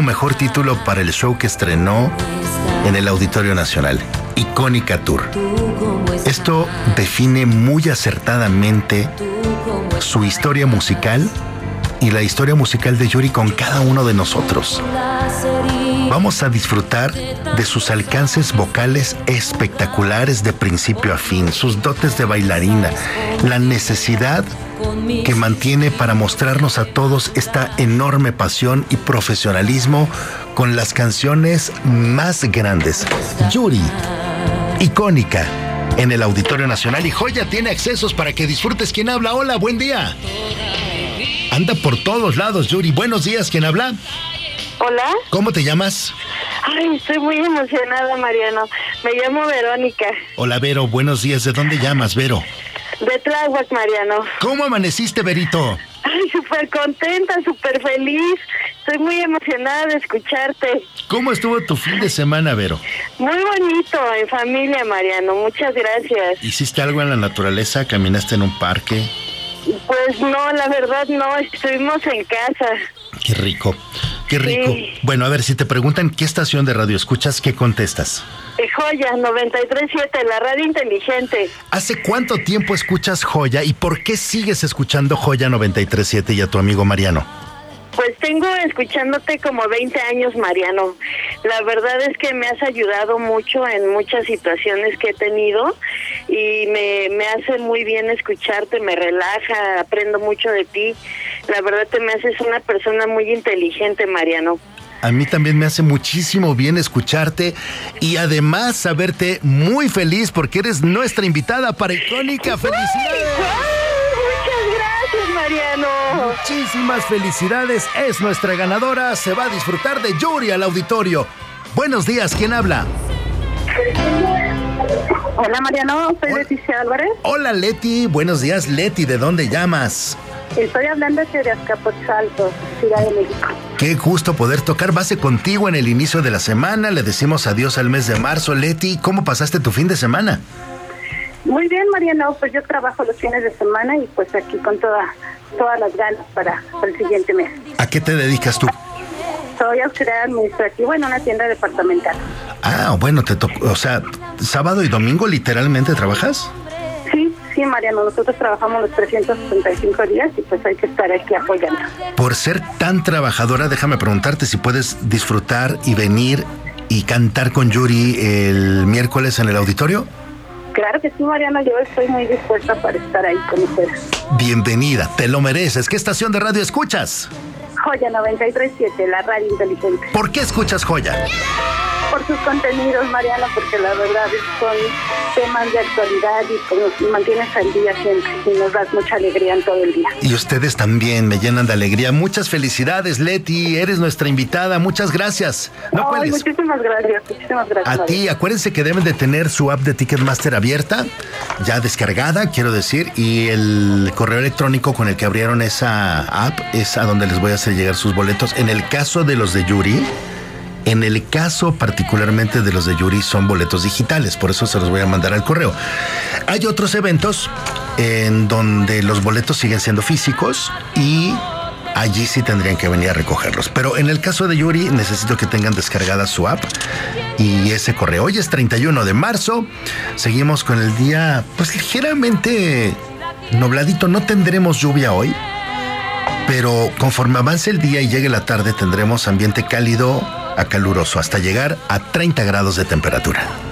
mejor título para el show que estrenó en el Auditorio Nacional, Icónica Tour. Esto define muy acertadamente su historia musical y la historia musical de Yuri con cada uno de nosotros. Vamos a disfrutar de sus alcances vocales espectaculares de principio a fin, sus dotes de bailarina, la necesidad que mantiene para mostrarnos a todos esta enorme pasión y profesionalismo con las canciones más grandes. Yuri, Icónica, en el Auditorio Nacional, y Joya tiene accesos para que disfrutes. ¿Quién habla? Hola, buen día. Anda por todos lados, Yuri. Buenos días, ¿quién habla? Hola. ¿Cómo te llamas? Ay, estoy muy emocionada, Mariano. Me llamo Verónica. Hola, Vero. Buenos días. ¿De dónde llamas, Vero? De Tláhuac, Mariano. ¿Cómo amaneciste, Verito? Ay, súper contenta, súper feliz. Estoy muy emocionada de escucharte. ¿Cómo estuvo tu fin de semana, Vero? Muy bonito, en familia, Mariano. Muchas gracias. ¿Hiciste algo en la naturaleza? ¿Caminaste en un parque? Pues no, la verdad no. Estuvimos en casa. Qué rico, qué rico. Sí. Bueno, a ver, si te preguntan qué estación de radio escuchas, ¿qué contestas? Joya 93.7, la radio inteligente. ¿Hace cuánto tiempo escuchas Joya y por qué sigues escuchando Joya 93.7 y a tu amigo Mariano? Pues tengo escuchándote como 20 años, Mariano. La verdad es que me has ayudado mucho en muchas situaciones que he tenido y me hace muy bien escucharte, me relaja, aprendo mucho de ti. La verdad te me haces una persona muy inteligente, Mariano. A mí también me hace muchísimo bien escucharte y además saberte muy feliz porque eres nuestra invitada para Icónica. ¡Felicidades! Muchas gracias, Mariano. Muchísimas felicidades. Es nuestra ganadora. Se va a disfrutar de Yuri al auditorio. Buenos días. ¿Quién habla? Hola, Mariano. Soy Leticia Álvarez. Hola, Leti. Buenos días, Leti. ¿De dónde llamas? Estoy hablando de Azcapotzalco, Ciudad de México. Qué gusto poder tocar base contigo en el inicio de la semana. Le decimos adiós al mes de marzo. Leti, ¿cómo pasaste tu fin de semana? Muy bien, Mariano. Pues yo trabajo los fines de semana y pues aquí con todas las ganas para el siguiente mes. ¿A qué te dedicas tú? Soy auxiliar administrativo en una tienda departamental. Ah, bueno, te tocó, o sea, sábado y domingo literalmente trabajas. Sí, Mariano, nosotros trabajamos los 365 días y pues hay que estar aquí apoyando. Por ser tan trabajadora, déjame preguntarte si puedes disfrutar y venir y cantar con Yuri el miércoles en el auditorio. Claro que sí, Mariano, yo estoy muy dispuesta para estar ahí con ustedes. Bienvenida, te lo mereces. ¿Qué estación de radio escuchas? Joya 93.7, la radio inteligente. ¿Por qué escuchas Joya? Por sus contenidos, Mariano, porque la verdad son temas de actualidad y pues nos mantienes al día siempre y nos das mucha alegría en todo el día. Y ustedes también me llenan de alegría. Muchas felicidades, Leti, eres nuestra invitada. Muchas gracias. No cuelgues. Muchísimas gracias. A ti, acuérdense que deben de tener su app de Ticketmaster abierta, ya descargada, quiero decir, y el correo electrónico con el que abrieron esa app es a donde les voy a hacer llegar sus boletos. En el caso de los de Yuri, en el caso particularmente de los de Yuri, son boletos digitales, por eso se los voy a mandar al correo. Hay otros eventos en donde los boletos siguen siendo físicos y allí sí tendrían que venir a recogerlos. Pero en el caso de Yuri, necesito que tengan descargada su app y ese correo. Hoy es 31 de marzo, seguimos con el día pues ligeramente nubladito, no tendremos lluvia hoy, pero conforme avance el día y llegue la tarde tendremos ambiente cálido a caluroso hasta llegar a 30 grados de temperatura.